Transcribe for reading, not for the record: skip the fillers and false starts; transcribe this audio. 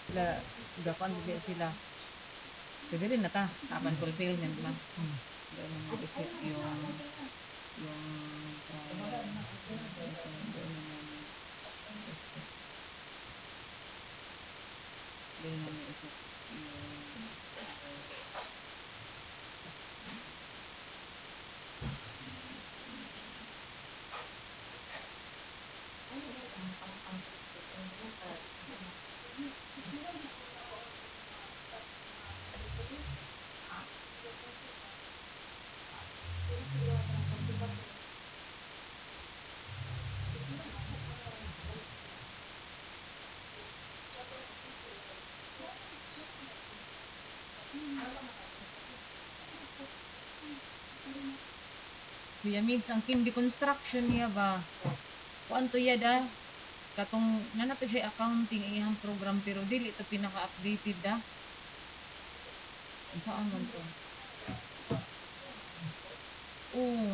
Sila, gakuan din sila. Pwede rin na ta, apan fulfillment lang. Doon naman isip yung trial. Doon naman isip. Doon naman isip yung Kuya Migs, ang Kimby Construction niya ba? Kuan to yada? Katong nanapit siya accounting iyang program pero dili ito pinaka-updated da. Saan man to? Oo.